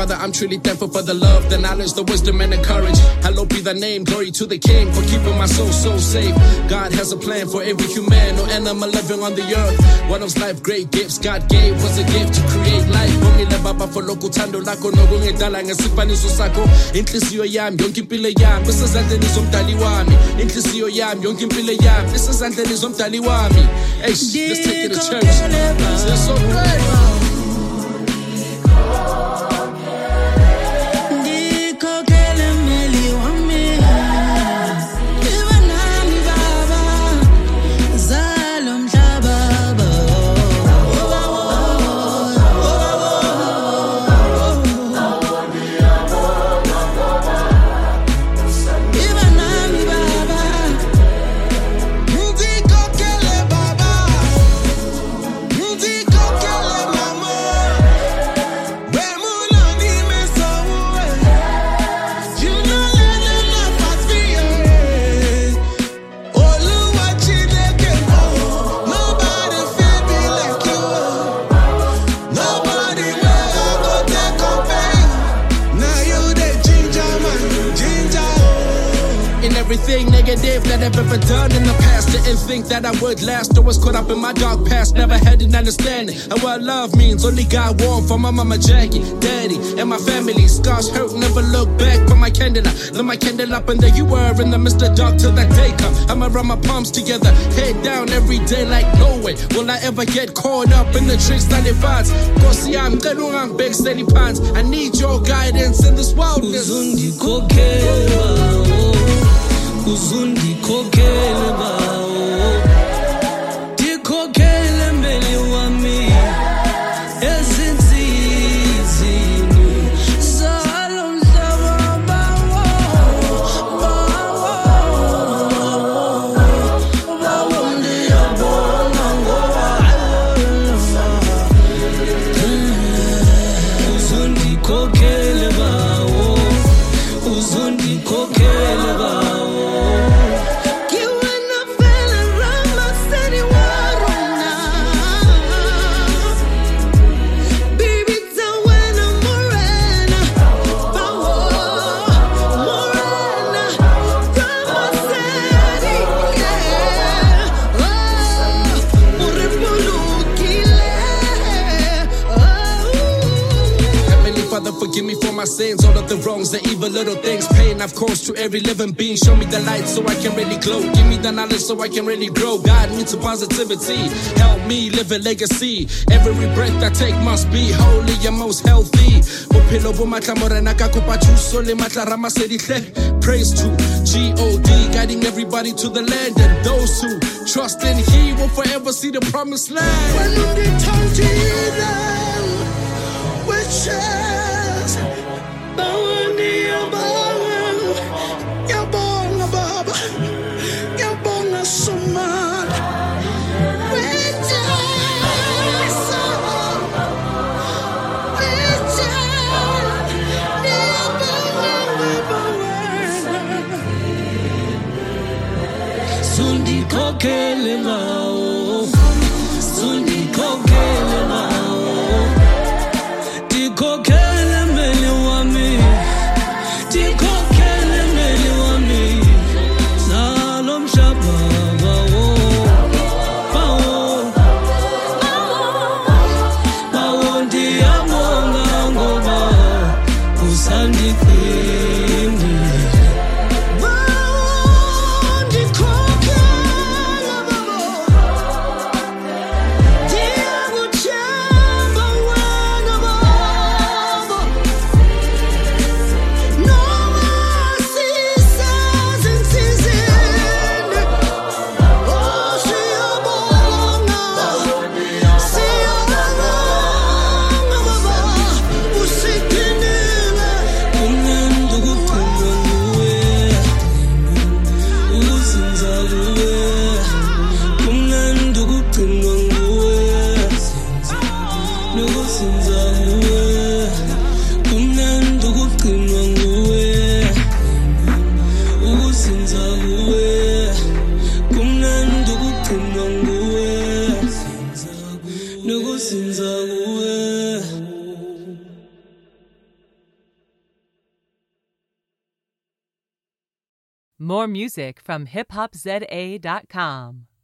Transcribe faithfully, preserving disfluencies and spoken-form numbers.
Father, I'm truly thankful for the love, the knowledge, the wisdom, and the courage. Hallowed be thy name, glory to the King for keeping my soul so safe. God has a plan for every human or animal living on the earth. One of life great gifts God gave was a gift to create life. Ngomile baba for lokho thando lakho nokungedala ngesifaniso sakho. Inhliziyo yami yonke impilo yami isezandleni zomdali wami. Inhliziyo yami yonke impilo yami isezandleni zomdali wami. Hey, let's take it to church. It's so great. Everything negative that I've ever done in the past, didn't think that I would last. I was caught up in my dark past, never had an understanding of what love means. Only God warm for my mama Jackie, daddy, and my family. Scars hurt, never look back. Put my candle up, lit my candle up, and there you were in the midst of dark till that day come. I'ma run my palms together, head down every day like no way will I ever get caught up in the tricks that it finds. Cause I'm going big steady pines. I need your guidance in this wilderness. Uzundi kokele bao Di kokele mbele wami Ezinzizini Zalo mzaba bawo Bawo Bawo ndi yabona ngowa Uzundi kokele bao Uzundi kokele bao Forgive me for my sins, all of the wrongs, the evil little things, pain I've caused to every living being. Show me the light so I can really glow. Give me the knowledge so I can really grow. Guide me to positivity. Help me live a legacy. Every breath I take must be holy and most healthy. Praise to G O D, guiding everybody to the land. And those who trust in He will forever see the promised land. When you turn to them, which Sundi kokele mao, sundi kokele mao, di kokele mele wami, di kokele mele wami, salom shaba bao, bao, bao di amonga ngoba, usandi kwindi. Nugu sinza uwe More music from hip hop z a dot com.